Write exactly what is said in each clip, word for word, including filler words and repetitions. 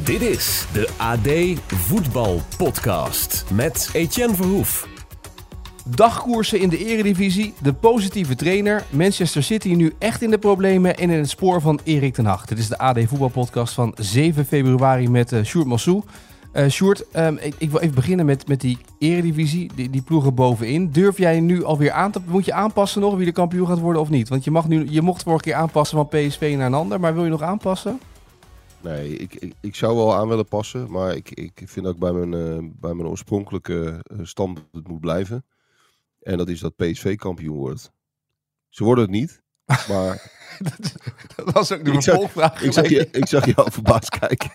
Dit is de A D Voetbal Podcast met Etienne Verhoef. Dagkoersen in de Eredivisie, de positieve trainer, Manchester City nu echt in de problemen en in het spoor van Erik ten Hag. Dit is de A D Voetbal Podcast van zeven februari met uh, Sjoerd Massou. Uh, Sjoerd, um, ik, ik wil even beginnen met, met die Eredivisie, die, die ploegen bovenin. Durf jij nu alweer aan te... Moet je aanpassen nog wie de kampioen gaat worden of niet? Want je, mag nu, je mocht vorige keer aanpassen van P S V naar een ander, maar wil je nog aanpassen? Nee, ik, ik, ik zou wel aan willen passen, maar ik, ik vind ook bij mijn, uh, bij mijn oorspronkelijke uh, stand het moet blijven. En dat is dat P S V kampioen wordt. Ze worden het niet, maar... dat was ook de vervolgvraag. Ik zag je, ik zag je al verbaasd kijken.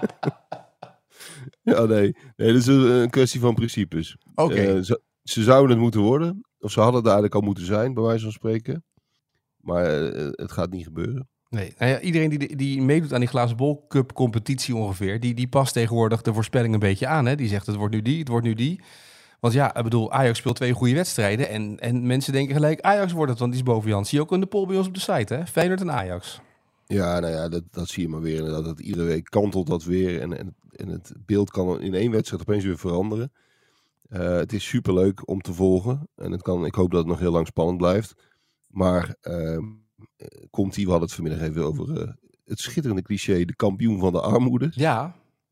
ja, nee. nee. Dat is een, een kwestie van principes. Oké. Okay. Uh, ze, ze zouden het moeten worden. Of ze hadden het eigenlijk al moeten zijn, bij wijze van spreken. Maar uh, het gaat niet gebeuren. Nee, nou ja, iedereen die, die meedoet aan die Glazen Bol Cup competitie ongeveer, die, die past tegenwoordig de voorspelling een beetje aan. Hè? Die zegt het wordt nu die, het wordt nu die. Want ja, ik bedoel, Ajax speelt twee goede wedstrijden en, en mensen denken gelijk Ajax wordt het, want die is boven Jan. Zie je ook in de poll bij ons op de site, hè? Feyenoord en Ajax. Ja, nou ja, dat, dat zie je maar weer. Dat, dat iedere week kantelt dat weer en, en, en het beeld kan in één wedstrijd opeens weer veranderen. Uh, het is superleuk om te volgen en het kan, ik hoop dat het nog heel lang spannend blijft. Maar... Uh, komt hij, we hadden het vanmiddag even over uh, het schitterende cliché, de kampioen van de armoede. Ja.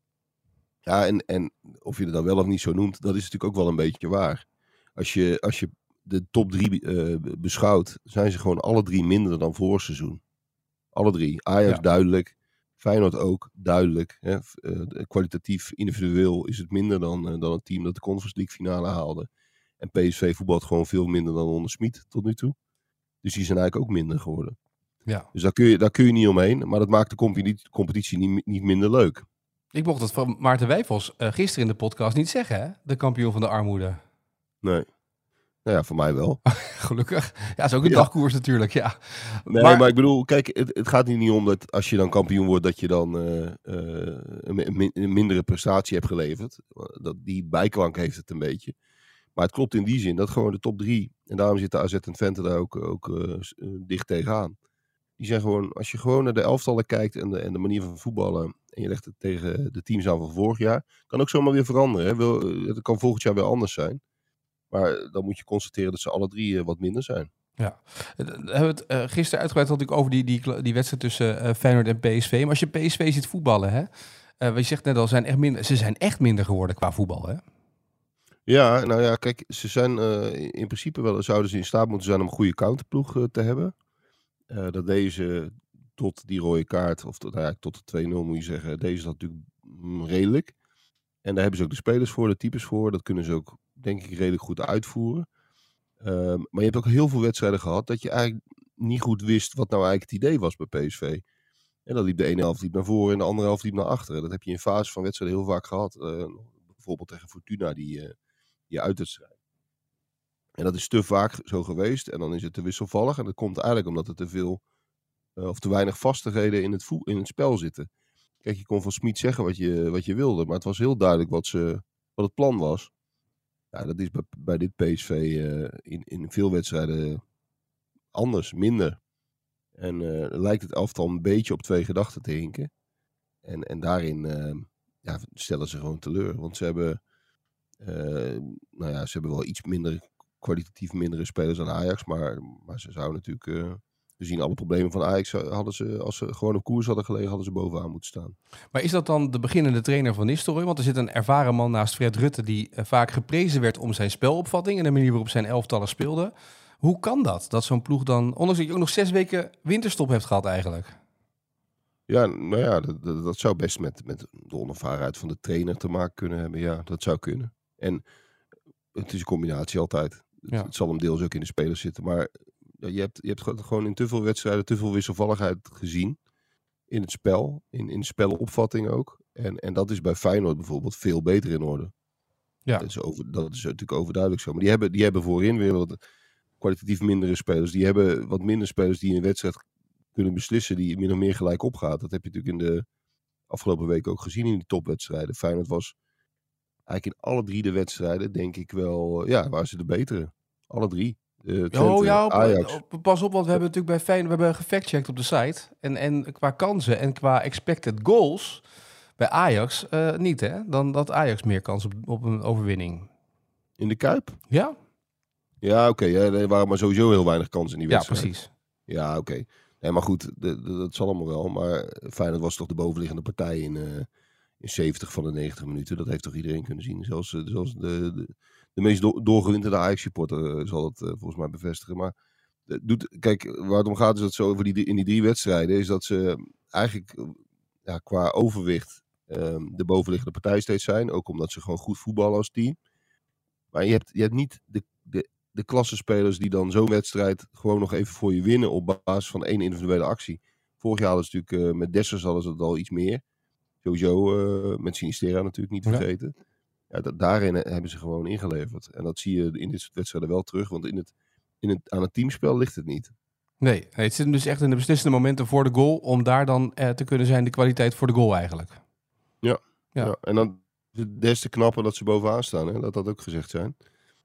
Ja, en, en of je het dan wel of niet zo noemt, dat is natuurlijk ook wel een beetje waar. Als je, als je de top drie uh, beschouwt, zijn ze gewoon alle drie minder dan vorig seizoen. Alle drie. Ajax ja. Duidelijk, Feyenoord ook duidelijk. Hè. Uh, kwalitatief, individueel is het minder dan, uh, dan het team dat de Conference League finale haalde. En P S V voetbalt gewoon veel minder dan onder Smit tot nu toe. Dus die zijn eigenlijk ook minder geworden. Ja. Dus daar kun, je, daar kun je niet omheen. Maar dat maakt de competitie, competitie niet, niet minder leuk. Ik mocht het van Maarten Wijfels uh, gisteren in de podcast niet zeggen, hè? De kampioen van de armoede. Nee. Nou ja, voor mij wel. Gelukkig. Ja, dat is ook een ja. dagkoers natuurlijk, ja. Nee, maar, maar ik bedoel, kijk, het, het gaat hier niet om dat als je dan kampioen wordt, dat je dan uh, uh, een, een mindere prestatie hebt geleverd. Dat, die bijklank heeft het een beetje. Maar het klopt in die zin dat gewoon de top drie, en daarom zitten A Z en Twente daar ook, ook uh, dicht tegenaan. Die zijn gewoon, als je gewoon naar de elftallen kijkt en de, en de manier van voetballen, en je legt het tegen de teams aan van vorig jaar, kan ook zomaar weer veranderen. Hè. Wil, het kan volgend jaar weer anders zijn. Maar dan moet je constateren dat ze alle drie uh, wat minder zijn. Ja, we hebben het uh, gisteren uitgebreid natuurlijk over die, die, die wedstrijd tussen uh, Feyenoord en P S V. Maar als je P S V ziet voetballen, hè, uh, wat je zegt net al, zijn echt minder, ze zijn echt minder geworden qua voetbal, hè? Ja, nou ja, kijk, ze zijn uh, in principe wel, zouden ze in staat moeten zijn om een goede counterploeg uh, te hebben. Uh, dat deze tot die rode kaart, of tot, nou ja, tot de twee nul moet je zeggen, deze dat natuurlijk redelijk. En daar hebben ze ook de spelers voor, de types voor. Dat kunnen ze ook, denk ik, redelijk goed uitvoeren. Uh, maar je hebt ook heel veel wedstrijden gehad dat je eigenlijk niet goed wist wat nou eigenlijk het idee was bij P S V. En dan liep de ene helft liep naar voren en de andere helft liep naar achteren. Dat heb je in fase van wedstrijden heel vaak gehad. Uh, bijvoorbeeld tegen Fortuna, die... Uh, die uitwedstrijd. En dat is te vaak zo geweest. En dan is het te wisselvallig. En dat komt eigenlijk omdat er te veel uh, of te weinig vastigheden in het, vo- in het spel zitten. Kijk, je kon van Smit zeggen wat je, wat je wilde. Maar het was heel duidelijk wat, ze, wat het plan was. Ja, dat is bij, bij dit P S V uh, in, in veel wedstrijden anders, minder. En uh, lijkt het elftal een beetje op twee gedachten te hinken. En, en daarin uh, ja, stellen ze gewoon teleur. Want ze hebben... Uh, nou ja, ze hebben wel iets minder, kwalitatief mindere spelers dan Ajax, maar, maar ze zouden natuurlijk, uh, we zien alle problemen van Ajax, hadden ze, als ze gewoon op koers hadden gelegen, hadden ze bovenaan moeten staan. Maar is dat dan de beginnende trainer van Nistelrooy? Want er zit een ervaren man naast Fred Rutte die uh, vaak geprezen werd om zijn spelopvatting en de manier waarop zijn elftallen speelden. Hoe kan dat? Dat zo'n ploeg dan, ondanks dat je ook nog zes weken winterstop hebt gehad eigenlijk? Ja, nou ja, dat, dat, dat zou best met, met de onervarenheid van de trainer te maken kunnen hebben. Ja, dat zou kunnen. En het is een combinatie altijd. Ja. Het, het zal hem deels ook in de spelers zitten. Maar je hebt, je hebt gewoon in te veel wedstrijden te veel wisselvalligheid gezien. In het spel. In, in de spelopvatting ook. En, en dat is bij Feyenoord bijvoorbeeld veel beter in orde. Ja. Dat is, over, dat is natuurlijk overduidelijk zo. Maar die hebben, die hebben voorin weer wat kwalitatief mindere spelers. Die hebben wat minder spelers die in een wedstrijd kunnen beslissen. Die min of meer gelijk opgaat. Dat heb je natuurlijk in de afgelopen weken ook gezien in die topwedstrijden. Feyenoord was... Eigenlijk in alle drie de wedstrijden denk ik wel, ja, waren ze de betere. Alle drie. Uh, Twente, oh ja, Ajax. Pas op, want we hebben natuurlijk bij Feyenoord, we hebben gefactcheckt op de site. En, en qua kansen en qua expected goals Bij Ajax uh, niet, hè? Dan had Ajax meer kans op, op een overwinning. In de Kuip? Ja. Ja, oké. Okay, ja, er waren maar sowieso heel weinig kansen in die wedstrijd. Ja, precies. Ja, oké. Okay. Nee, maar goed, de, de, dat zal allemaal wel. Maar Feyenoord was toch de bovenliggende partij in, uh, in zeventig van de negentig minuten. Dat heeft toch iedereen kunnen zien. Zelfs, uh, zelfs de, de, de meest do- doorgewinterde Ajax-supporter uh, zal het uh, volgens mij bevestigen. Maar uh, doet, kijk, waar het om gaat is dat ze over die, in die drie wedstrijden... is dat ze eigenlijk uh, ja, qua overwicht uh, de bovenliggende partij steeds zijn. Ook omdat ze gewoon goed voetballen als team. Maar je hebt, je hebt niet de, de, de klassespelers die dan zo'n wedstrijd gewoon nog even voor je winnen op basis van één individuele actie. Vorig jaar hadden ze natuurlijk uh, met Dessers hadden ze het al iets meer. Sowieso uh, met Sinistera natuurlijk niet vergeten. Ja. Ja, dat, daarin hebben ze gewoon ingeleverd. En dat zie je in dit soort wedstrijden wel terug. Want in het, in het, aan het teamspel ligt het niet. Nee, nee, het zit dus echt in de beslissende momenten voor de goal. Om daar dan uh, te kunnen zijn de kwaliteit voor de goal eigenlijk. Ja, ja. ja. En dan des te knapper dat ze bovenaan staan. Hè? Dat dat ook gezegd zijn.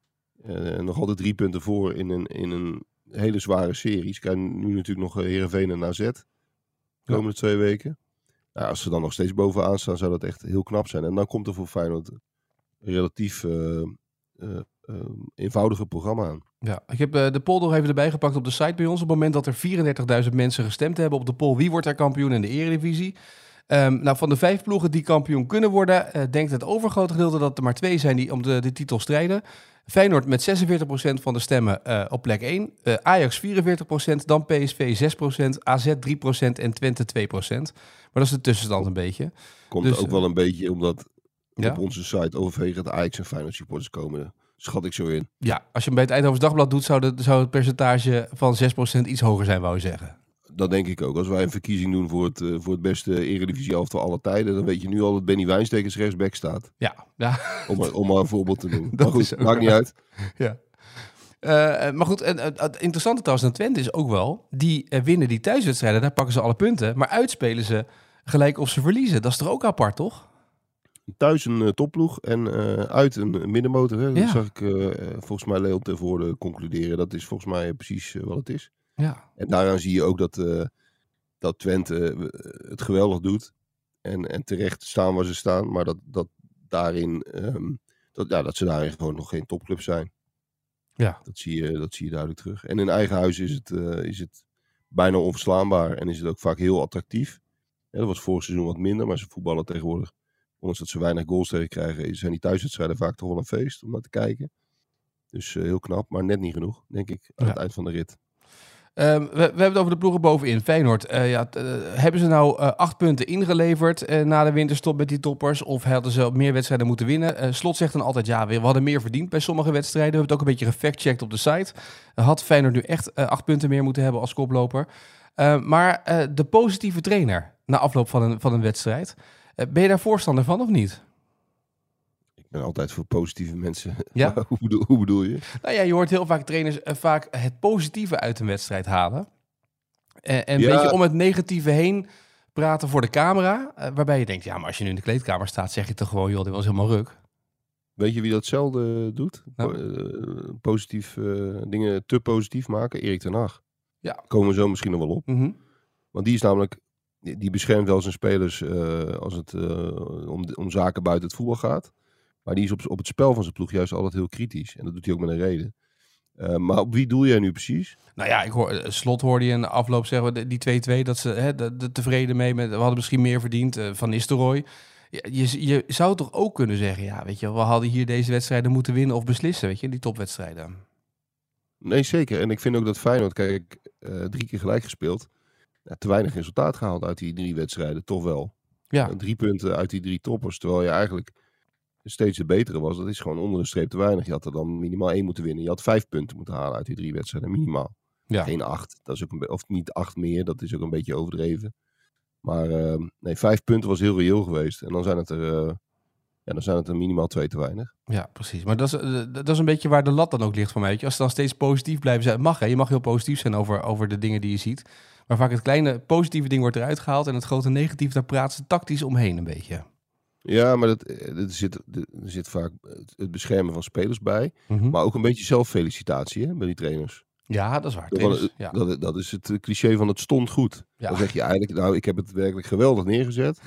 Uh, nog altijd drie punten voor in een, in een hele zware serie. Ze krijgen nu natuurlijk nog Heerenveen en A Z. De komende ja. twee weken. Nou, als ze dan nog steeds bovenaan staan, zou dat echt heel knap zijn. En dan komt er voor Feyenoord een relatief uh, uh, uh, eenvoudiger programma aan. Ja, ik heb uh, de poll nog even erbij gepakt op de site bij ons. Op het moment dat er vierendertigduizend mensen gestemd hebben op de poll. Wie wordt er kampioen in de Eredivisie? Um, nou, van de vijf ploegen die kampioen kunnen worden, uh, denkt het overgrote gedeelte dat er maar twee zijn die om de, de titel strijden. Feyenoord met zesenveertig procent van de stemmen uh, op plek één. Uh, Ajax vierenveertig procent, dan P S V zes procent, A Z drie procent en Twente twee procent. Maar dat is de tussenstand een beetje. Komt dus, ook wel een beetje omdat ja? op onze site overwegend Ajax en Feyenoord supporters komen. Schat ik zo in. Ja, als je hem bij het Eindhovens Dagblad doet, zou, de, zou het percentage van zes procent iets hoger zijn, wou je zeggen. Dat denk ik ook. Als wij een verkiezing doen voor het, uh, voor het beste Eredivisie elftal aller tijden, dan weet je nu al dat Benny Wijnstekers rechtsback staat. Ja. ja. Om, maar, om maar een voorbeeld te noemen. Maar goed, maakt niet uit. Ja. Uh, maar goed, en, uh, het interessante trouwens aan Twente is ook wel, die uh, winnen die thuiswedstrijden, daar pakken ze alle punten, maar uitspelen ze gelijk of ze verliezen. Dat is toch ook apart, toch? Thuis een uh, topploeg en uh, uit een middenmotor. Hè? Dat ja. zag ik uh, volgens mij Leon ten Voorde concluderen. Dat is volgens mij precies uh, wat het is. Ja. En daaraan zie je ook dat, uh, dat Twente uh, het geweldig doet. En, en terecht staan waar ze staan. Maar dat, dat, daarin, um, dat, ja, dat ze daarin gewoon nog geen topclub zijn. Ja. Dat zie je, dat zie je duidelijk terug. En in eigen huis is het, uh, is het bijna onverslaanbaar. En is het ook vaak heel attractief. Ja, dat was vorig seizoen wat minder. Maar ze voetballen tegenwoordig. Ondanks dat ze weinig goals tegen krijgen. Zijn die thuiswedstrijden vaak toch wel een feest om naar te kijken. Dus uh, heel knap. Maar net niet genoeg, denk ik. Aan ja. het eind van de rit. Um, we, we hebben het over de ploegen bovenin. Feyenoord, uh, ja, t, uh, hebben ze nou uh, acht punten ingeleverd uh, na de winterstop met die toppers? Of hadden ze meer wedstrijden moeten winnen? Uh, Slot zegt dan altijd, ja, we hadden meer verdiend bij sommige wedstrijden. We hebben het ook een beetje gefactcheckt op de site. Uh, had Feyenoord nu echt uh, acht punten meer moeten hebben als koploper? Uh, maar uh, de positieve trainer na afloop van een, van een wedstrijd. Uh, ben je daar voorstander van of niet? Ik ben altijd voor positieve mensen. Ja? hoe, bedoel, hoe bedoel je? Nou ja, je hoort heel vaak trainers uh, vaak het positieve uit een wedstrijd halen. Uh, en een ja. beetje om het negatieve heen praten voor de camera. Uh, waarbij je denkt, ja, maar als je nu in de kleedkamer staat, zeg je toch gewoon, joh, dit was helemaal ruk. Weet je wie datzelfde doet? Nou. Uh, positief, uh, dingen te positief maken? Erik ten Hag. Ja. Komen we zo misschien nog wel op. Mm-hmm. Want die is namelijk, die, die beschermt wel zijn spelers uh, als het uh, om, om zaken buiten het voetbal gaat. Maar die is op, op het spel van zijn ploeg juist altijd heel kritisch. En dat doet hij ook met een reden. Uh, maar op wie doel jij nu precies? Nou ja, ik hoor, Slot hoorde je in de afloop zeggen, die twee-twee, dat ze hè, de, de tevreden mee met, we hadden misschien meer verdiend, uh, Van Nistelrooy. Je, je, je zou toch ook kunnen zeggen, ja, weet je, we hadden hier deze wedstrijden moeten winnen of beslissen, weet je, die topwedstrijden. Nee, zeker. En ik vind ook dat Feyenoord, kijk, uh, drie keer gelijk gespeeld, ja, te weinig resultaat gehaald uit die drie wedstrijden, toch wel. Ja. Uh, drie punten uit die drie toppers, terwijl je eigenlijk steeds de betere was. Dat is gewoon onder de streep te weinig. Je had er dan minimaal één moeten winnen. Je had vijf punten moeten halen uit die drie wedstrijden, minimaal. Ja. Geen acht. Dat is ook een be- of niet acht meer, dat is ook een beetje overdreven. Maar uh, nee, vijf punten was heel reëel geweest. En dan zijn het er, uh, ja, dan zijn het er minimaal twee te weinig. Ja, precies. Maar dat is, uh, dat is een beetje waar de lat dan ook ligt voor mij. Weet je? Als ze dan steeds positief blijven zijn, mag hè. Je mag heel positief zijn over, over de dingen die je ziet. Maar vaak het kleine positieve ding wordt eruit gehaald en het grote negatief, daar praten ze tactisch omheen een beetje. Ja, maar dat, dat zit, er zit vaak het beschermen van spelers bij. Mm-hmm. Maar ook een beetje zelffelicitatie hè, bij die trainers. Ja, dat is waar. Dat, Trainers, ja. dat, dat is het cliché van het stond goed. Ja. Dan zeg je eigenlijk, nou, ik heb het werkelijk geweldig neergezet.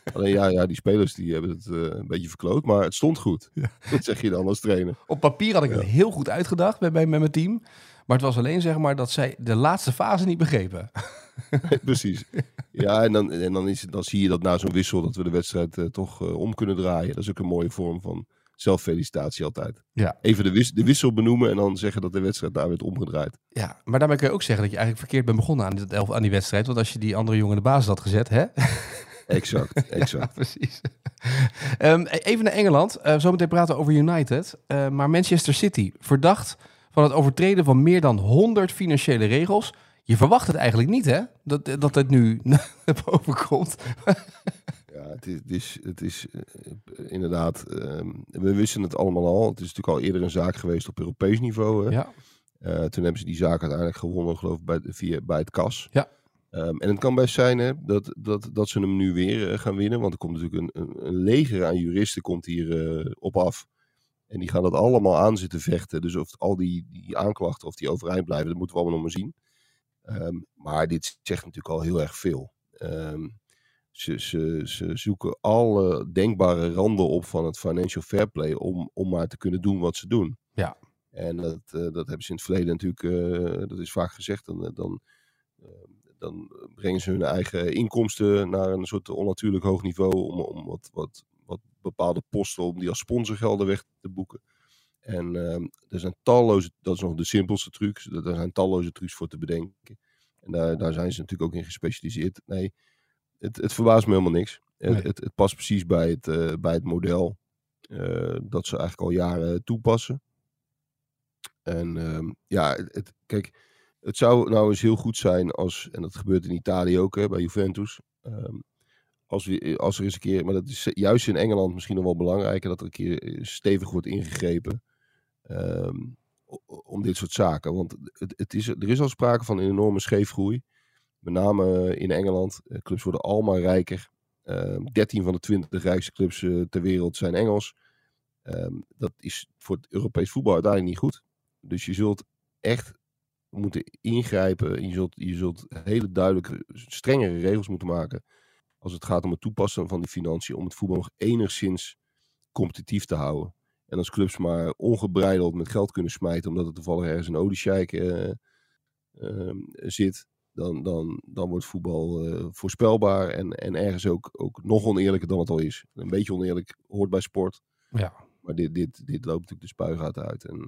Alleen ja, ja, die spelers die hebben het uh, een beetje verkloot, maar het stond goed. Ja. Dat zeg je dan als trainer. Op papier had ik ja. het heel goed uitgedacht met, met, met mijn team. Maar het was alleen zeg maar dat zij de laatste fase niet begrepen. Precies. Ja, en, dan, en dan, is, dan zie je dat na zo'n wissel dat we de wedstrijd uh, toch uh, om kunnen draaien. Dat is ook een mooie vorm van zelffelicitatie altijd. Ja. Even de, wis, de wissel benoemen en dan zeggen dat de wedstrijd daar werd omgedraaid. Ja, maar daarmee kun je ook zeggen dat je eigenlijk verkeerd bent begonnen aan, dit elf, aan die wedstrijd. Want als je die andere jongen in de basis had gezet, hè? Exact, exact. Ja, precies. um, even naar Engeland. Uh, zometeen praten we over United. Uh, maar Manchester City, verdacht van het overtreden van meer dan honderd financiële regels. Je verwacht het eigenlijk niet, hè? Dat, dat het nu naar boven komt. Ja, het is, het is, het is uh, inderdaad... Uh, we wisten het allemaal al. Het is natuurlijk al eerder een zaak geweest op Europees niveau. Hè? Ja. Uh, toen hebben ze die zaak uiteindelijk gewonnen, geloof ik, bij, via, bij het K A S. Ja. Um, en het kan best zijn hè, dat, dat, dat ze hem nu weer uh, gaan winnen. Want er komt natuurlijk een, een, een leger aan juristen komt hier uh, op af. En die gaan dat allemaal aan zitten vechten. Dus of al die, die aanklachten of die overeind blijven, dat moeten we allemaal nog maar zien. Um, maar dit zegt natuurlijk al heel erg veel. Um, ze, ze, ze zoeken alle denkbare randen op van het financial fair play om, om maar te kunnen doen wat ze doen. Ja. En dat, uh, dat hebben ze in het verleden natuurlijk, uh, dat is vaak gezegd, dan, dan, uh, dan brengen ze hun eigen inkomsten naar een soort onnatuurlijk hoog niveau om, om wat, wat, wat bepaalde posten, om die als sponsorgelden weg te boeken. En uh, er zijn talloze, dat is nog de simpelste trucs, er zijn talloze trucs voor te bedenken. En daar, daar zijn ze natuurlijk ook in gespecialiseerd. Nee, het, het verbaast me helemaal niks. Nee. Het, het, het past precies bij het, uh, bij het model uh, dat ze eigenlijk al jaren toepassen. En uh, ja, het, het, kijk, het zou nou eens heel goed zijn als, en dat gebeurt in Italië ook, hè, bij Juventus. Um, als, we, als er eens een keer, maar dat is juist in Engeland misschien nog wel belangrijker, dat er een keer stevig wordt ingegrepen um, om dit soort zaken. Want het, het is, er is al sprake van een enorme scheefgroei. Met name in Engeland. Clubs worden allemaal rijker. Um, dertien van de twintig rijkste clubs uh, ter wereld zijn Engels. Um, dat is voor het Europees voetbal uiteindelijk niet goed. Dus je zult echt moeten ingrijpen. Je zult, je zult hele duidelijke, strengere regels moeten maken als het gaat om het toepassen van die financiën, om het voetbal nog enigszins competitief te houden. En als clubs maar ongebreideld met geld kunnen smijten, omdat er toevallig ergens een oliesjeik uh, uh, zit, dan, dan, dan wordt voetbal uh, voorspelbaar en, en ergens ook, ook nog oneerlijker dan het al is. Een beetje oneerlijk hoort bij sport. Ja. Maar dit, dit, dit loopt natuurlijk de spuigaten uit. En uh,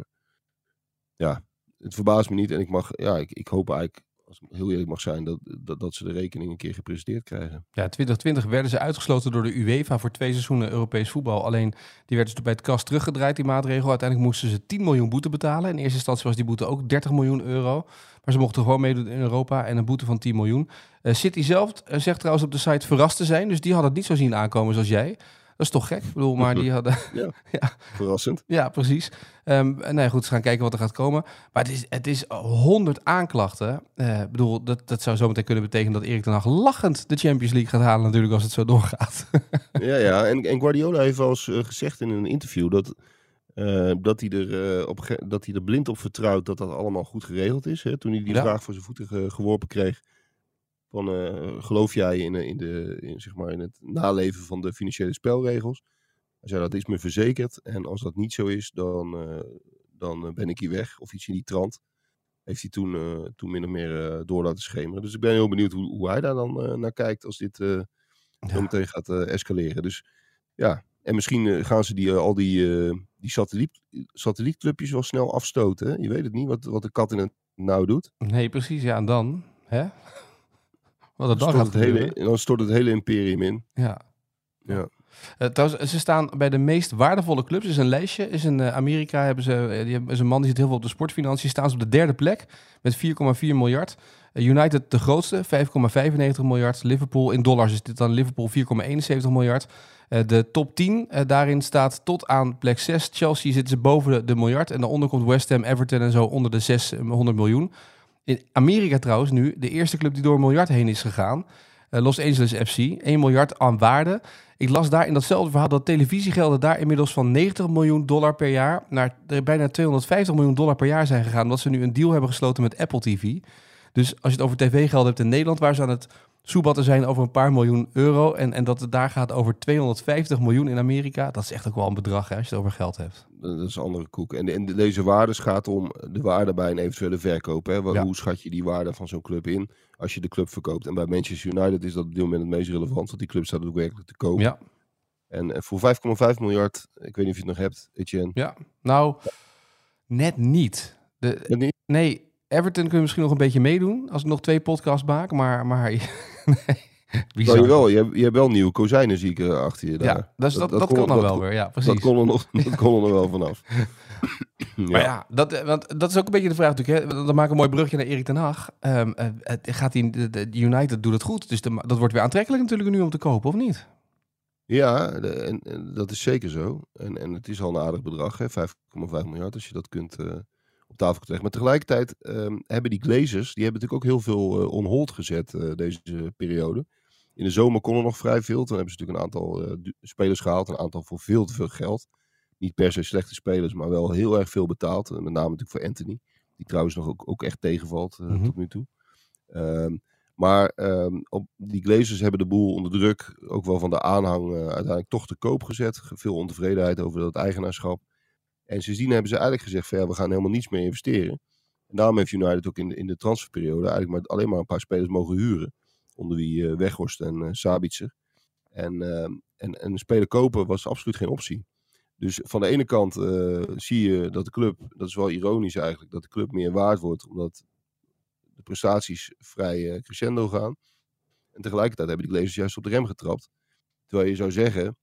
ja, het verbaast me niet. En ik mag, ja, ik, ik hoop eigenlijk, als ik heel eerlijk mag zijn, dat, dat, dat ze de rekening een keer gepresenteerd krijgen. Ja, twintig twintig werden ze uitgesloten door de UEFA voor twee seizoenen Europees voetbal. Alleen die werd dus bij het K A S teruggedraaid, die maatregel. Uiteindelijk moesten ze tien miljoen boete betalen. In eerste instantie was die boete ook dertig miljoen euro. Maar ze mochten gewoon meedoen in Europa en een boete van tien miljoen. Uh, City zelf uh, zegt trouwens op de site verrast te zijn. Dus die hadden het niet zo zien aankomen zoals jij. Dat is toch gek? Ik bedoel, maar die hadden... Ja, ja. Verrassend. Ja, precies. Um, nee, goed, ze gaan kijken wat er gaat komen. Maar het is, het is honderd aanklachten. Uh, ik bedoel, dat, dat zou zometeen kunnen betekenen dat Erik ten Hag lachend de Champions League gaat halen natuurlijk als het zo doorgaat. ja, ja. En, en Guardiola heeft wel eens uh, gezegd in een interview dat, uh, dat, hij er, uh, op, dat hij er blind op vertrouwt dat dat allemaal goed geregeld is. Hè? Toen hij die ja. vraag voor zijn voeten ge, geworpen kreeg. Van, uh, geloof jij in, in, de, in, zeg maar in het naleven van de financiële spelregels? Hij zei, dat is me verzekerd. En als dat niet zo is, dan, uh, dan ben ik hier weg. Of iets in die trant. Heeft hij toen, uh, toen min of meer uh, door laten schemeren. Dus ik ben heel benieuwd hoe, hoe hij daar dan uh, naar kijkt als dit uh, ja. meteen gaat uh, escaleren. Dus ja, en misschien uh, gaan ze die, uh, al die, uh, die satelliet, satellietclubjes wel snel afstoten. Hè? Je weet het niet wat, wat de kat in het nauw doet. Nee, precies. Ja, en dan... Hè? Wat er dan, dan, gaat het hele, dan stort het hele imperium in. Ja. Ja. Uh, trouwens, ze staan bij de meest waardevolle clubs. Er is een lijstje. Is in uh, Amerika hebben ze, uh, die hebben, is een man die zit heel veel op de sportfinanciën. Staan ze op de derde plek met vier komma vier miljard. Uh, United de grootste, vijf komma vijfennegentig miljard. Liverpool in dollars is dit dan Liverpool vier komma eenenzeventig miljard. Uh, de top tien, uh, daarin staat tot aan plek zes. Chelsea zitten ze boven de, de miljard. En daaronder komt West Ham, Everton en zo onder de zeshonderd miljoen. In Amerika trouwens nu, de eerste club die door een miljard heen is gegaan. Uh, Los Angeles F C, één miljard aan waarde. Ik las daar in datzelfde verhaal dat televisiegelden daar inmiddels van negentig miljoen dollar per jaar naar bijna tweehonderdvijftig miljoen dollar per jaar zijn gegaan. Omdat ze nu een deal hebben gesloten met Apple T V. Dus als je het over tv-gelden hebt in Nederland, waar ze aan het soebatten zijn over een paar miljoen euro. En, en dat het daar gaat over tweehonderdvijftig miljoen in Amerika. Dat is echt ook wel een bedrag hè, als je het over geld hebt. Dat is een andere koek. En, de, en deze waardes gaat om de waarde bij een eventuele verkoop. Hè? Waar, Ja. Hoe schat je die waarde van zo'n club in als je de club verkoopt? En bij Manchester United is dat op dit moment het meest relevant. Want die club staat ook werkelijk te koop. Ja, En, en voor vijf komma vijf miljard, ik weet niet of je het nog hebt, Etienne. ja. Nou, net niet. De, Dat niet? nee, Everton kun je misschien nog een beetje meedoen als ik nog twee podcasts maak. Maar, maar nee, bizar. Nou, jawel, je, hebt, je hebt wel nieuwe kozijnen, zie ik er achter je daar. Ja, dus dat, dat, dat kan kon- dan dat wel kon- weer. Ja, precies. Dat kon er nog, dat kon er nog wel vanaf. Ja. Maar ja, dat, want dat is ook een beetje de vraag natuurlijk. Hè? Dan maak ik een mooi brugje naar Erik ten Hag. Um, uh, het gaat die, de, de United doet het goed. Dus de, dat wordt weer aantrekkelijk natuurlijk nu om te kopen, of niet? Ja, de- en, en dat is zeker zo. En, en het is al een aardig bedrag, hè, vijf komma vijf miljard, als je dat kunt uh, op tafel kunt leggen. Maar tegelijkertijd um, hebben die Glazers, die hebben natuurlijk ook heel veel uh, on hold gezet uh, deze periode. In de zomer kon er nog vrij veel. Toen hebben ze natuurlijk een aantal uh, du- spelers gehaald, een aantal voor veel te veel geld. Niet per se slechte spelers, maar wel heel erg veel betaald. Uh, met name natuurlijk voor Anthony, die trouwens nog ook, ook echt tegenvalt uh, Mhm. tot nu toe. Um, Maar um, op, die Glazers hebben de boel onder druk, ook wel van de aanhang, uh, uiteindelijk toch te koop gezet. Veel ontevredenheid over dat eigenaarschap. En sindsdien hebben ze eigenlijk gezegd van ja, we gaan helemaal niets meer investeren. En daarom heeft United ook in de, in de transferperiode eigenlijk maar, alleen maar een paar spelers mogen huren. Onder wie uh, Weghorst en uh, Sabitzer. En, uh, en, en een speler kopen was absoluut geen optie. Dus van de ene kant uh, zie je dat de club, dat is wel ironisch eigenlijk, dat de club meer waard wordt. Omdat de prestaties vrij uh, crescendo gaan. En tegelijkertijd hebben die Glazers juist op de rem getrapt. Terwijl je zou zeggen,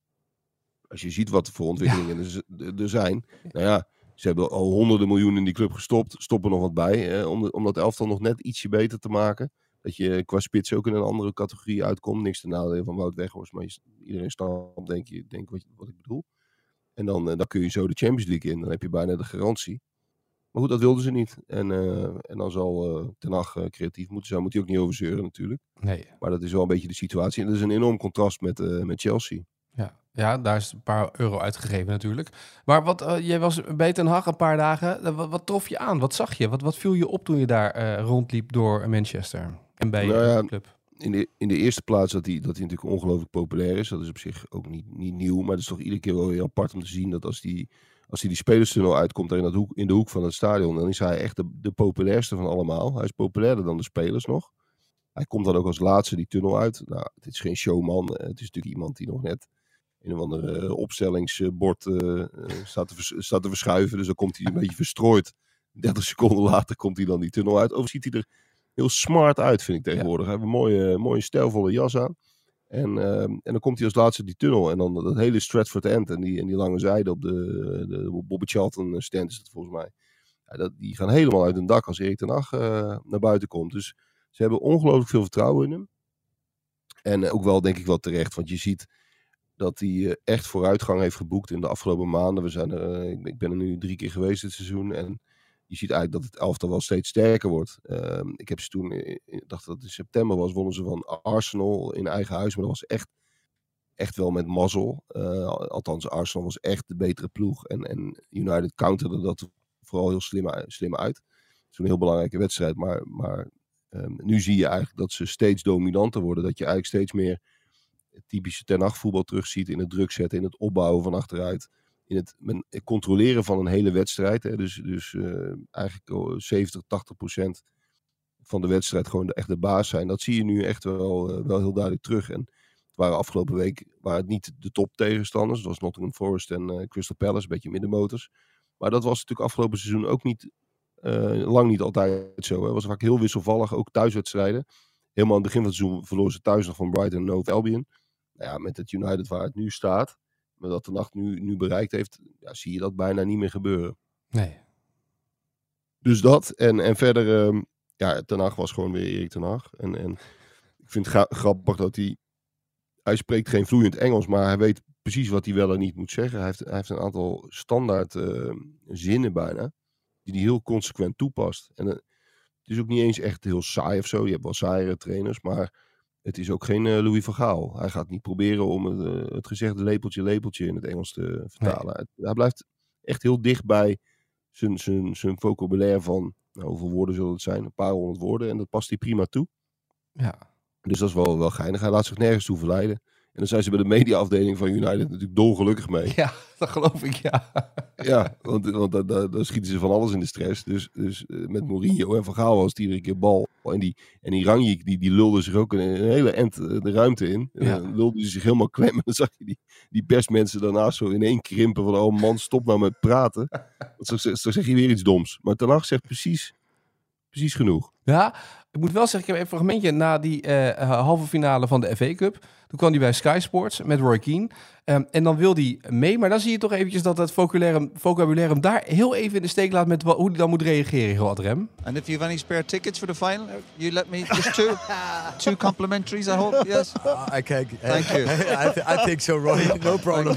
als je ziet wat voor ontwikkelingen ja. er, er zijn. Nou ja, ze hebben al honderden miljoenen in die club gestopt. Stoppen nog wat bij. Eh, om, de, om dat elftal nog net ietsje beter te maken. Dat je qua spits ook in een andere categorie uitkomt. Niks ten nadele van Wout Weghorst. Maar je, iedereen snapt denk je denk wat, wat ik bedoel. En dan, uh, dan kun je zo de Champions League in. Dan heb je bijna de garantie. Maar goed, dat wilden ze niet. En, uh, en dan zal uh, Ten Hag uh, creatief moeten zijn. Moet hij ook niet over zeuren natuurlijk. Nee. Maar dat is wel een beetje de situatie. En dat is een enorm contrast met, uh, met Chelsea. Ja. ja, daar is een paar euro uitgegeven natuurlijk. Maar wat, uh, jij was bij Ten Hag een paar dagen. Uh, wat, wat trof je aan? Wat zag je? Wat, wat viel je op toen je daar uh, rondliep door Manchester? En bij nou ja, de club? In de, in de eerste plaats dat hij, dat hij natuurlijk ongelooflijk populair is. Dat is op zich ook niet, niet nieuw. Maar het is toch iedere keer wel heel apart om te zien dat als die... Als hij die spelerstunnel uitkomt daar in, dat hoek, in de hoek van het stadion, dan is hij echt de, de populairste van allemaal. Hij is populairder dan de spelers nog. Hij komt dan ook als laatste die tunnel uit. Nou, het is geen showman. Het is natuurlijk iemand die nog net een of andere uh, opstellingsbord uh, uh, staat, te vers- staat te verschuiven. Dus dan komt hij een beetje verstrooid. dertig seconden later komt hij dan die tunnel uit. Overigens ziet hij er heel smart uit, vind ik tegenwoordig. Hij heeft een mooie, mooie stijlvolle jas aan. En, uh, en dan komt hij als laatste die tunnel. En dan dat hele Stratford End en die, en die lange zijde op de, de Bobby Charlton stand is het volgens mij. Ja, dat, die gaan helemaal uit hun dak als Erik ten Hag uh, naar buiten komt. Dus ze hebben ongelooflijk veel vertrouwen in hem. En uh, ook wel denk ik wel terecht. Want je ziet dat hij uh, echt vooruitgang heeft geboekt in de afgelopen maanden. We zijn er, uh, ik, ik ben er nu drie keer geweest dit seizoen. En je ziet eigenlijk dat het elftal wel steeds sterker wordt. Uh, ik heb ze toen, ik dacht dat het in september was, wonnen ze van Arsenal in eigen huis. Maar dat was echt, echt wel met mazzel. Uh, althans, Arsenal was echt de betere ploeg. En, en United counterde dat vooral heel slim, slim uit. Het is een heel belangrijke wedstrijd. Maar, maar um, nu zie je eigenlijk dat ze steeds dominanter worden. Dat je eigenlijk steeds meer het typische Ten Hag voetbal terugziet in het druk zetten, in het opbouwen van achteruit. In het, het controleren van een hele wedstrijd. Hè. Dus, dus uh, eigenlijk zeventig, tachtig procent van de wedstrijd gewoon de, echt de baas zijn. Dat zie je nu echt wel, uh, wel heel duidelijk terug. En het waren afgelopen week waren het niet de top tegenstanders. Het was Nottingham Forest en uh, Crystal Palace, een beetje middenmotors. Maar dat was natuurlijk afgelopen seizoen ook niet, uh, lang niet altijd zo. Hè. Het was vaak heel wisselvallig, ook thuiswedstrijden. Helemaal aan het begin van het seizoen verloren ze thuis nog van Brighton en Hove Albion. Nou ja, met het United waar het nu staat, maar dat de nacht nu, nu bereikt heeft, ja, zie je dat bijna niet meer gebeuren. Nee. Dus dat. En, en verder, um, ja, Ten Hag was gewoon weer Erik ten Hag. En, en ik vind het gra- grappig dat hij, hij spreekt geen vloeiend Engels, maar hij weet precies wat hij wel en niet moet zeggen. Hij heeft, hij heeft een aantal standaard uh, zinnen bijna, die hij heel consequent toepast. En uh, het is ook niet eens echt heel saai of zo. Je hebt wel saaiere trainers, maar het is ook geen uh, Louis van Gaal. Hij gaat niet proberen om het, uh, het gezegde lepeltje, lepeltje in het Engels te vertalen. Nee. Hij blijft echt heel dicht bij zijn, zijn, zijn vocabulaire van, nou, hoeveel woorden zullen het zijn? Een paar honderd woorden. En dat past hij prima toe. Ja. Dus dat is wel, wel geinig. Hij laat zich nergens toe verleiden. En dan zijn ze bij de mediaafdeling van United natuurlijk dolgelukkig mee. Ja, dat geloof ik, ja. Ja, want, want dan, dan, dan schieten ze van alles in de stress. Dus, dus uh, met Mourinho en Van Gaal was het iedere keer bal. En die, en die Ranjik, die, die lulde zich ook een, een hele end uh, de ruimte in. En Ja. dan lulde hij zich helemaal klem. En dan zag je die, die persmensen daarnaast zo in één krimpen van... Oh man, stop nou met praten. Want zo, zo zeg je weer iets doms. Maar Ten Hag zegt precies, precies genoeg. Ja, ik moet wel zeggen, ik heb een fragmentje na die uh, halve finale van de F A Cup. Toen kwam hij bij Sky Sports met Roy Keane. Um, en dan wil hij mee, maar dan zie je toch eventjes dat het vocabulaire, vocabulaire hem daar heel even in de steek laat met wat, hoe hij dan moet reageren, Roald Rem. And if you've any spare tickets for the final, you let me just two, two complimentaries, I hope. Yes. Uh, I can. Thank you. I, th- I think so, Roy. No problem.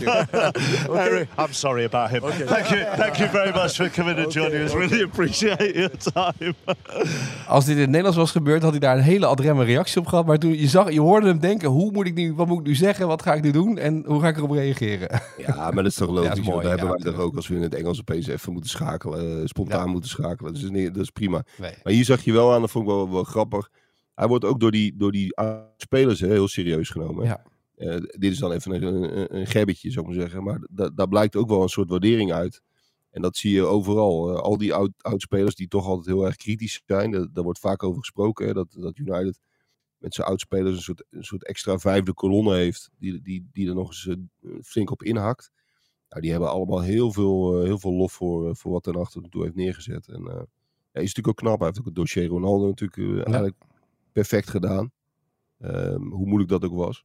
Okay. I'm sorry about him. Okay. Thank you, thank you very much for coming and joining us. Really appreciate your time. Als dit in het Nederlands was gebeurd, had hij daar een hele adremme reactie op gehad. Maar toen je zag, je hoorde hem denken: hoe moet ik nu, wat moet ik nu zeggen? Wat ga ik nu doen? En hoe ga ik erop reageren? Ja, maar dat is toch logisch. Ja, dat is mooi, dat hebben ja, wij toch ook als we in het Engels opeens even moeten schakelen. Uh, spontaan Ja. moeten schakelen. Dus nee, dat is prima. Nee. Maar hier zag je wel aan, dat vond ik wel, wel grappig. Hij wordt ook door die, door die spelers hè, heel serieus genomen. Ja. Uh, dit is dan even een, een, een gebbetje, zou ik maar zeggen. Maar da, daar blijkt ook wel een soort waardering uit. En dat zie je overal. Uh, al die oud, oud-spelers die toch altijd heel erg kritisch zijn. Daar, daar wordt vaak over gesproken. Hè, dat, dat United met zijn oud-spelers een soort, een soort extra vijfde kolonne heeft. Die, die, die er nog eens uh, flink op inhakt. Nou, die hebben allemaal heel veel, uh, heel veel lof voor, uh, voor wat Ten Hag tot nu toe heeft neergezet. En uh, ja, is natuurlijk ook knap. Hij heeft ook het dossier Ronaldo natuurlijk uh, ja. eigenlijk perfect gedaan. Um, hoe moeilijk dat ook was.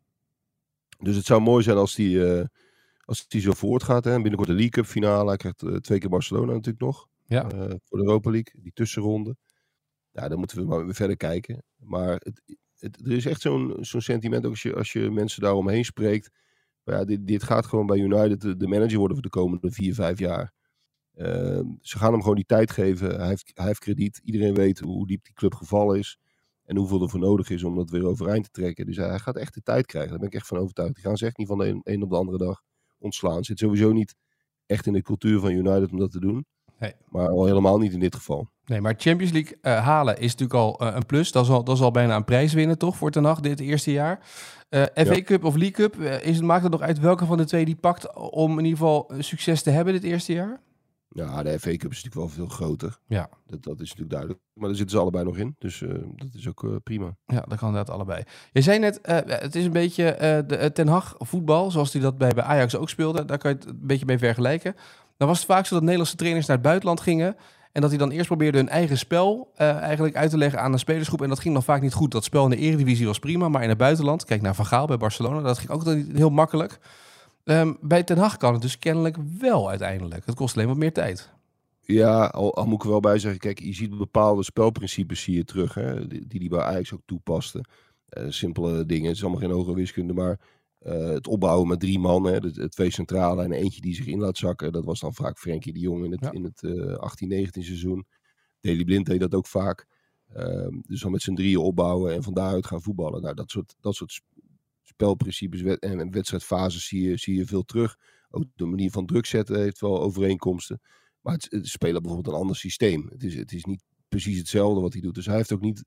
Dus het zou mooi zijn als die, uh, als die zo voortgaat. Hè. Binnenkort de League Cup finale. Hij krijgt uh, twee keer Barcelona natuurlijk nog. Ja. Uh, voor de Europa League. Die tussenronde. Ja, dan moeten we maar weer verder kijken. Maar het, het, er is echt zo'n, zo'n sentiment ook als je, als je mensen daaromheen spreekt. Maar ja, dit, dit gaat gewoon bij United de, de manager worden voor de komende vier, vijf jaar. Uh, ze gaan hem gewoon die tijd geven. Hij heeft, hij heeft krediet. Iedereen weet hoe diep die club gevallen is. En hoeveel er voor nodig is om dat weer overeind te trekken. Dus hij gaat echt de tijd krijgen. Daar ben ik echt van overtuigd. Die gaan ze echt niet van de een, een op de andere dag ontslaan. Zit sowieso niet echt in de cultuur van United om dat te doen. Nee. Maar al helemaal niet in dit geval. Nee, maar Champions League uh, halen is natuurlijk al uh, een plus. Dat is al, dat is al bijna een prijs winnen, toch, voor Ten Hag dit eerste jaar. Uh, F A Cup of League Cup, uh, is het, maakt het nog uit welke van de twee die pakt om in ieder geval succes te hebben dit eerste jaar? Ja, de F A Cup is natuurlijk wel veel groter. Ja. Dat, dat is natuurlijk duidelijk. Maar daar zitten ze allebei nog in. Dus uh, dat is ook uh, prima. Ja, dat kan inderdaad allebei. Je zei net, uh, het is een beetje uh, de uh, Ten Hag voetbal, zoals hij dat bij, bij Ajax ook speelde. Daar kan je het een beetje mee vergelijken. Dan was het vaak zo dat Nederlandse trainers naar het buitenland gingen. En dat hij dan eerst probeerde hun eigen spel uh, eigenlijk uit te leggen aan een spelersgroep. En dat ging dan vaak niet goed. Dat spel in de Eredivisie was prima, maar in het buitenland, kijk naar Van Gaal bij Barcelona, dat ging ook niet heel makkelijk. Um, bij Ten Hag kan het dus kennelijk wel uiteindelijk. Het kost alleen wat meer tijd. Ja, al, al moet ik er wel bij zeggen, kijk, je ziet bepaalde spelprincipes zie je terug, hè, die die bij Ajax ook toepaste. Uh, simpele dingen, het is allemaal geen hoge wiskunde, maar uh, het opbouwen met drie man, hè, de, de twee centrale en eentje die zich in laat zakken, dat was dan vaak Frenkie de Jong in het, ja. in het uh, achttien negentien seizoen. Daley Blind deed dat ook vaak. Uh, dus dan met z'n drieën opbouwen en van daaruit gaan voetballen. Nou, dat soort, dat soort spelprincipes en wedstrijdfases zie je, zie je veel terug. Ook de manier van druk zetten heeft wel overeenkomsten. Maar het, het spelen bijvoorbeeld een ander systeem. Het is, het is niet precies hetzelfde wat hij doet. Dus hij heeft ook niet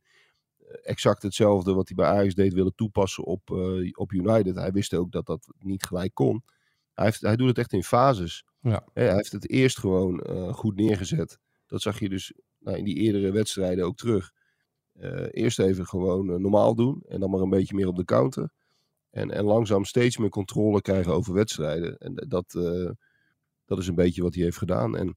exact hetzelfde wat hij bij Ajax deed willen toepassen op, uh, op United. Hij wist ook dat dat niet gelijk kon. Hij, heeft, hij doet het echt in fases. Ja. Hij heeft het eerst gewoon uh, goed neergezet. Dat zag je dus nou, in die eerdere wedstrijden ook terug. Uh, eerst even gewoon uh, normaal doen. En dan maar een beetje meer op de counter. En, en langzaam steeds meer controle krijgen over wedstrijden. En dat, uh, dat is een beetje wat hij heeft gedaan. En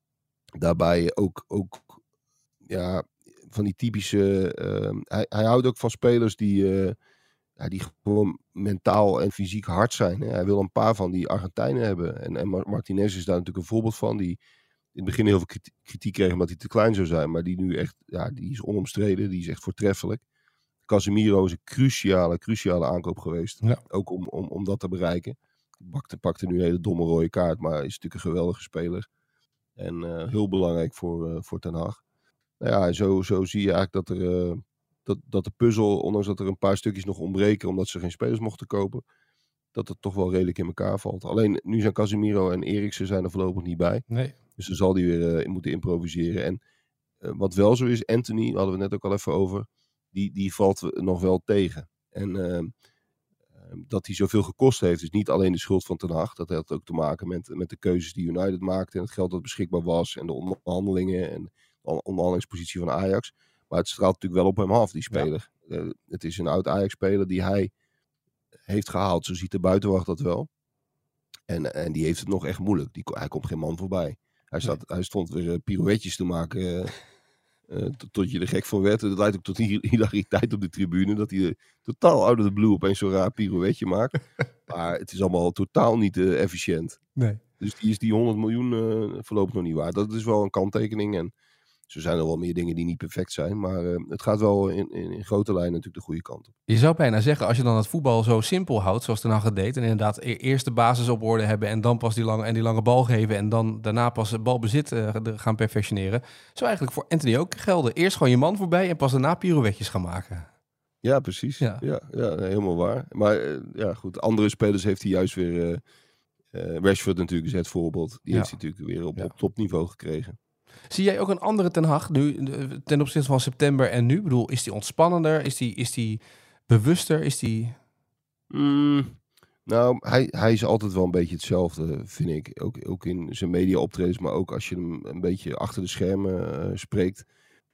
daarbij ook, ook ja, van die typische... Uh, hij, hij houdt ook van spelers die, uh, ja, die gewoon mentaal en fysiek hard zijn. Hè. Hij wil een paar van die Argentijnen hebben. En, en Martinez is daar natuurlijk een voorbeeld van. Die in het begin heel veel kritiek kreeg omdat hij te klein zou zijn. Maar die nu echt, ja, die is onomstreden. Die is echt voortreffelijk. Casemiro is een cruciale, cruciale aankoop geweest. Ja. Ook om, om, om dat te bereiken. Pakte, pakte nu een hele domme rode kaart. Maar is natuurlijk een geweldige speler. En uh, heel belangrijk voor, uh, voor Ten Hag. Nou ja, zo, zo zie je eigenlijk dat, er, uh, dat, dat de puzzel, ondanks dat er een paar stukjes nog ontbreken, omdat ze geen spelers mochten kopen, dat het toch wel redelijk in elkaar valt. Alleen nu zijn Casemiro en Eriksen zijn er voorlopig niet bij. Nee. Dus dan zal die weer uh, moeten improviseren. En uh, wat wel zo is, Anthony, hadden we net ook al even over. die, die valt nog wel tegen. En uh, dat hij zoveel gekost heeft, is niet alleen de schuld van Ten Hag. Dat had ook te maken met, met de keuzes die United maakte en het geld dat beschikbaar was en de onderhandelingen en de onderhandelingspositie van Ajax. Maar het straalt natuurlijk wel op hem af, die speler. Ja. Uh, het is een oud Ajax-speler die hij heeft gehaald. Zo ziet de buitenwacht dat wel. En, en die heeft het nog echt moeilijk. Die, hij komt geen man voorbij. Hij, staat, nee. hij stond weer uh, pirouetjes te maken uh, uh, tot, tot je er gek van werd. Het leidt ook tot hilariteit op de tribune. Dat hij uh, totaal out of the blue opeens zo'n raar pirouetje maakt. Maar het is allemaal totaal niet uh, efficiënt. Nee. Dus die is die honderd miljoen uh, voorlopig nog niet waard. Dat is wel een kanttekening. En zo zijn er wel meer dingen die niet perfect zijn. Maar uh, het gaat wel in, in, in grote lijnen natuurlijk de goede kant op. Je zou bijna zeggen, als je dan het voetbal zo simpel houdt, zoals Ten Hag het deed, en inderdaad eerst de basis op orde hebben en dan pas die lange, en die lange bal geven en dan daarna pas het balbezit uh, gaan perfectioneren. Zou eigenlijk voor Anthony ook gelden. Eerst gewoon je man voorbij en pas daarna pirouetjes gaan maken. Ja, precies. Ja, ja, ja helemaal waar. Maar uh, ja, goed, andere spelers heeft hij juist weer... Uh, uh, Rashford natuurlijk is het voorbeeld. Die ja. heeft hij natuurlijk weer op, ja. op topniveau gekregen. Zie jij ook een andere Ten Hag nu ten opzichte van september en nu? Ik bedoel, is die ontspannender? Is die, is die bewuster? Is die... Mm, nou, hij, hij is altijd wel een beetje hetzelfde, vind ik. Ook, ook in zijn media optredens, maar ook als je hem een beetje achter de schermen uh, spreekt.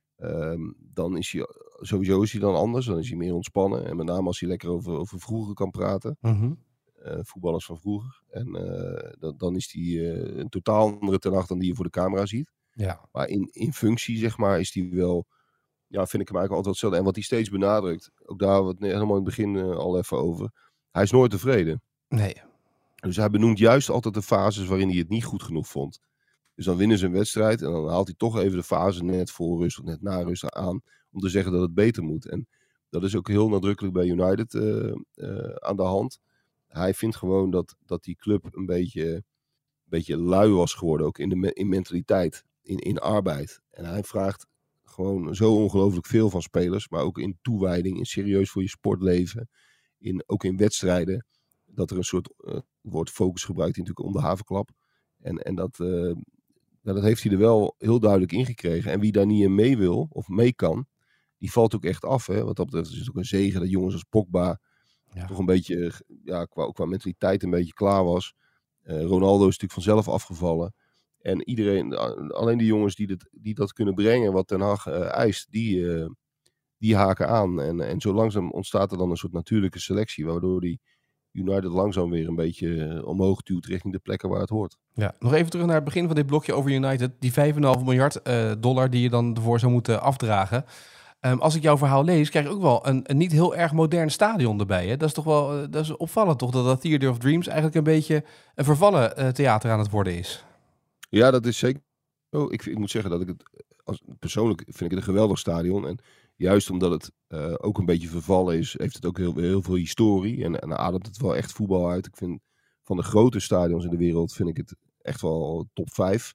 Um, dan is hij, sowieso is hij dan anders. Dan is hij meer ontspannen. En met name als hij lekker over, over vroeger kan praten. Mm-hmm. Uh, voetballers van vroeger. En uh, dan, dan is hij uh, een totaal andere Ten Hag dan die je voor de camera ziet. Ja. Maar in, in functie, zeg maar, is hij wel... Ja, vind ik hem eigenlijk altijd hetzelfde. En wat hij steeds benadrukt, ook daar hadden we het helemaal in het begin uh, al even over. Hij is nooit tevreden. Nee. Dus hij benoemt juist altijd de fases waarin hij het niet goed genoeg vond. Dus dan winnen ze een wedstrijd en dan haalt hij toch even de fase net voor rust of net na rust aan. Om te zeggen dat het beter moet. En dat is ook heel nadrukkelijk bij United uh, uh, aan de hand. Hij vindt gewoon dat, dat die club een beetje, een beetje lui was geworden. Ook in, de, in mentaliteit. In, in arbeid. En hij vraagt gewoon zo ongelooflijk veel van spelers. Maar ook in toewijding. In serieus voor je sportleven. In, ook in wedstrijden. Dat er een soort uh, woord focus gebruikt. Natuurlijk om de havenklap. En, en dat, uh, nou, dat heeft hij er wel heel duidelijk in gekregen. En wie daar niet in mee wil. Of mee kan. Die valt ook echt af. Hè? Wat dat betreft is het ook een zegen. Dat jongens als Pogba. Ja. Toch een beetje. Ja, qua, qua mentaliteit een beetje klaar was. Uh, Ronaldo is natuurlijk vanzelf afgevallen. En iedereen, alleen die jongens die, dit, die dat kunnen brengen, wat Ten Hag uh, eist, die, uh, die haken aan. En, en zo langzaam ontstaat er dan een soort natuurlijke selectie, waardoor die United langzaam weer een beetje uh, omhoog duwt richting de plekken waar het hoort. Ja, nog even terug naar het begin van dit blokje over United. Die vijf komma vijf miljard uh, dollar die je dan ervoor zou moeten afdragen. Um, als ik jouw verhaal lees, krijg je ook wel een, een niet heel erg modern stadion erbij. Hè? Dat is toch wel uh, dat is opvallend, toch? Dat dat Theater of Dreams eigenlijk een beetje een vervallen uh, theater aan het worden is. Ja, dat is zeker. Oh, ik, ik moet zeggen dat ik het als, persoonlijk vind ik het een geweldig stadion. En juist omdat het uh, ook een beetje vervallen is, heeft het ook heel, heel veel historie. En, en ademt het wel echt voetbal uit. Ik vind van de grote stadions in de wereld vind ik het echt wel top vijf.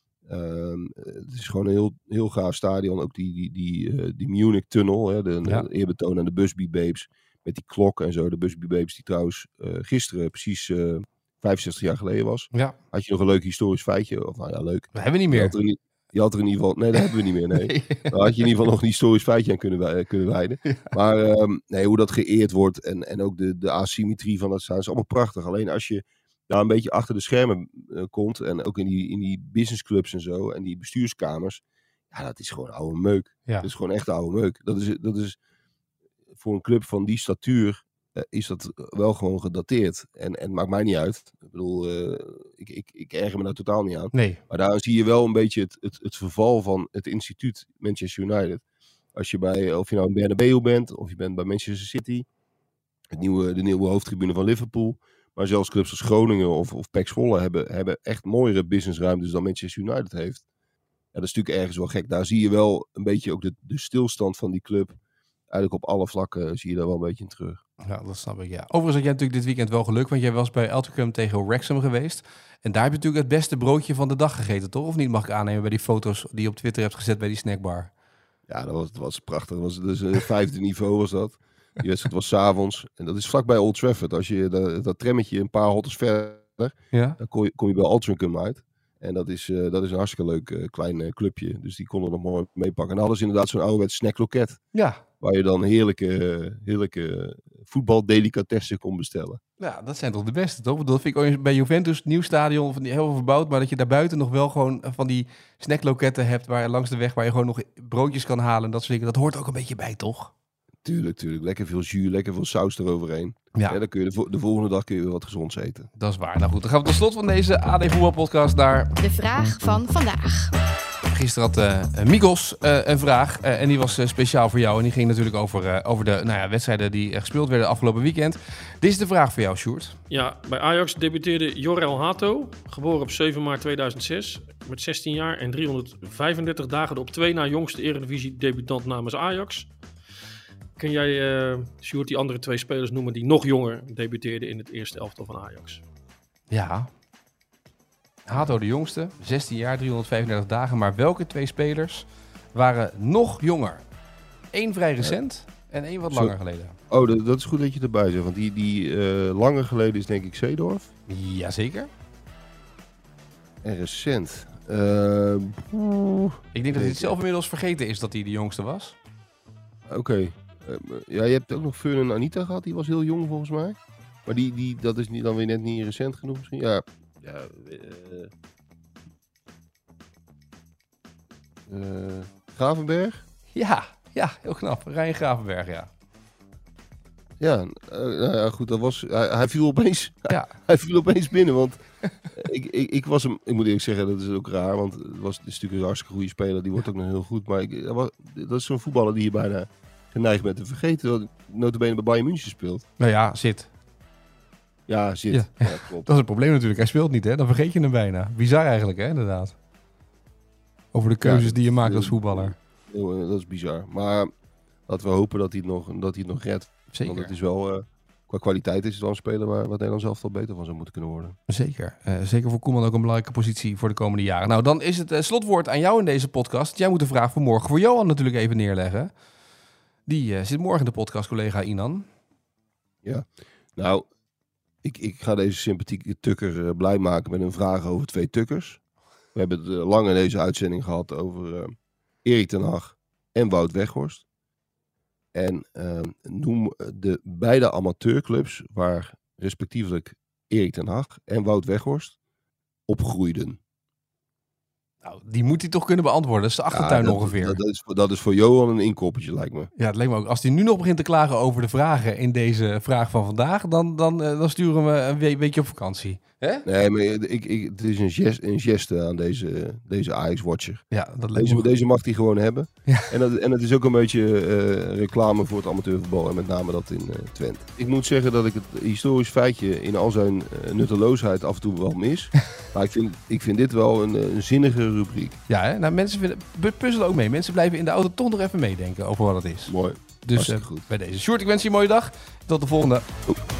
Um, het is gewoon een heel, heel gaaf stadion. Ook die, die, die, uh, die Munich Tunnel, hè, de, ja. de eerbetoon aan de Busby Babes. Met die klok en zo. De Busby Babes die trouwens uh, gisteren precies uh, vijfenzestig jaar geleden was. Ja. Had je nog een leuk historisch feitje? Of nou ja, leuk. Dat hebben we niet meer. Je had er in, je had er in ieder geval... Nee, dat hebben we niet meer, nee. nee. Dan had je in ieder geval nog een historisch feitje aan kunnen, kunnen wijden. Ja. Maar um, nee, hoe dat geëerd wordt en, en ook de, de asymmetrie van dat staan is allemaal prachtig. Alleen als je daar een beetje achter de schermen uh, komt en ook in die, in die businessclubs en zo en die bestuurskamers, ja, dat is gewoon oude meuk. Ja. Dat is gewoon echt oude meuk. Dat is, dat is voor een club van die statuur uh, is dat wel gewoon gedateerd. En, en maakt mij niet uit. Ik bedoel, uh, ik, ik, ik erger me daar totaal niet aan. Nee. Maar daar zie je wel een beetje het, het, het verval van het instituut Manchester United. Als je bij, of je nou in Bernabeu bent, of je bent bij Manchester City, het nieuwe, de nieuwe hoofdtribune van Liverpool. Maar zelfs clubs als Groningen of, of P E C Zwolle hebben, hebben echt mooiere businessruimtes dan Manchester United heeft. Ja, dat is natuurlijk ergens wel gek. Daar zie je wel een beetje ook de, de stilstand van die club. Eigenlijk op alle vlakken zie je daar wel een beetje in terug. Ja, dat snap ik, ja. Overigens had jij natuurlijk dit weekend wel geluk, want jij was bij Altrincham tegen Wrexham geweest. En daar heb je natuurlijk het beste broodje van de dag gegeten, toch? Of niet, mag ik aannemen bij die foto's die je op Twitter hebt gezet bij die snackbar? Ja, dat was, dat was prachtig. Dat was dus een vijfde niveau was dat. Die wedstrijd was 's avonds. En dat is vlakbij Old Trafford. Als je dat, dat trammetje een paar hottes verder, ja. dan kom je, kom je bij Altrincham uit. En dat is, uh, dat is een hartstikke leuk uh, klein uh, clubje. Dus die konden nog mooi meepakken. En dan hadden ze inderdaad zo'n ouderwets snackloket. Ja. waar je dan heerlijke, heerlijke voetbaldelicatessen kon bestellen. Ja, dat zijn toch de beste, toch? Dat vind ik ook bij Juventus, het nieuw stadion, van die heel verbouwd, maar dat je daarbuiten nog wel gewoon van die snackloketten hebt waar je langs de weg waar je gewoon nog broodjes kan halen en dat soort dingen. Dat hoort ook een beetje bij, toch? Tuurlijk, tuurlijk. Lekker veel jus, lekker veel saus eroverheen. Ja. En dan kun je de, vo- de volgende dag kun je weer wat gezonds eten. Dat is waar. Nou goed, dan gaan we tot slot van deze A D Voetbalpodcast naar... De vraag van vandaag. Gisteren had uh, Migos uh, een vraag uh, en die was uh, speciaal voor jou. En die ging natuurlijk over, uh, over de nou ja, wedstrijden die uh, gespeeld werden afgelopen weekend. Dit is de vraag voor jou, Sjoerd. Ja, bij Ajax debuteerde Jorel Hato, geboren op zeven maart tweeduizend zes, met zestien jaar en driehonderdvijfendertig dagen de op twee na jongste Eredivisie-debutant namens Ajax. Kun jij, uh, Sjoerd, die andere twee spelers noemen die nog jonger debuteerden in het eerste elftal van Ajax? Ja. Hato de jongste, zestien jaar, driehonderdvijfendertig dagen. Maar welke twee spelers waren nog jonger? Eén vrij recent en één wat Zo. langer geleden. Oh, dat, dat is goed dat je erbij zegt. Want die, die uh, langer geleden is denk ik Seedorf. Jazeker. En recent. Uh, oeh, Ik denk dat hij het zelf inmiddels vergeten is dat hij de jongste was. Oké. Okay. Uh, ja, je hebt ook nog Fern en Anita gehad. Die was heel jong volgens mij. Maar die, die, dat is niet, dan weer net niet recent genoeg misschien. Ja. ja uh, uh, Gravenberg? Ja, ja, heel knap. Ryan Gravenberg, ja. Ja, uh, nou ja, goed, dat was, hij, hij viel opeens, Ja. hij viel opeens binnen, want ik, ik, ik was hem, ik moet eerlijk zeggen, dat is ook raar, want het was het is natuurlijk een hartstikke goede speler, die wordt ook nog heel goed, maar ik, dat, was, dat is zo'n voetballer die je bijna geneigd bent te vergeten, dat notabene bij Bayern München speelt. Nou ja, zit. Ja, zit. Ja. Ja, klopt. Dat is het probleem natuurlijk. Hij speelt niet, hè? Dan vergeet je hem bijna. Bizar eigenlijk, hè? Inderdaad. Over de keuzes Ja, die je maakt uh, als voetballer. Heel, uh, dat is bizar, maar laten we hopen dat hij het nog, dat hij het nog redt. Zeker. Want het is wel, uh, qua kwaliteit is het wel een speler waar, waar Nederland zelf wel beter van zou moeten kunnen worden. Zeker. Uh, zeker voor Koeman ook een belangrijke positie voor de komende jaren. Nou, dan is het uh, slotwoord aan jou in deze podcast. Jij moet de vraag voor morgen voor Johan natuurlijk even neerleggen. Die uh, zit morgen in de podcast, collega Inan. Ja, nou, ik, ik ga deze sympathieke tukker uh, blij maken met een vraag over twee tukkers. We hebben het uh, lang in deze uitzending gehad over uh, Erik ten Hag en Wout Weghorst. En uh, noem de beide amateurclubs waar respectievelijk Erik ten Hag en Wout Weghorst opgroeiden. Nou, die moet hij toch kunnen beantwoorden. Dat is de achtertuin Ja, dat, ongeveer. Dat, dat, is, dat is voor Johan een inkoppertje, lijkt me. Ja, het lijkt me ook. Als hij nu nog begint te klagen over de vragen in deze vraag van vandaag, dan, dan, uh, dan sturen we een we- weekje op vakantie. Hè? Nee, maar ik, ik, het is een gest, een geste aan deze, deze Ajax-watcher. Ja, dat lijkt me Deze, deze mag hij gewoon hebben. Ja. En, dat, en het is ook een beetje uh, reclame voor het amateurvoetbal. En met name dat in uh, Twente. Ik moet zeggen dat ik het historisch feitje in al zijn uh, nutteloosheid af en toe wel mis. Maar ik vind, ik vind dit wel een, een zinnige rubriek. Ja, hè? Nou, mensen vinden, puzzelen ook mee. Mensen blijven in de auto toch nog even meedenken over wat het is. Mooi. Dus uh, Hartstikke goed. bij deze. Sjoerd, ik wens je een mooie dag. Tot de volgende. Oh.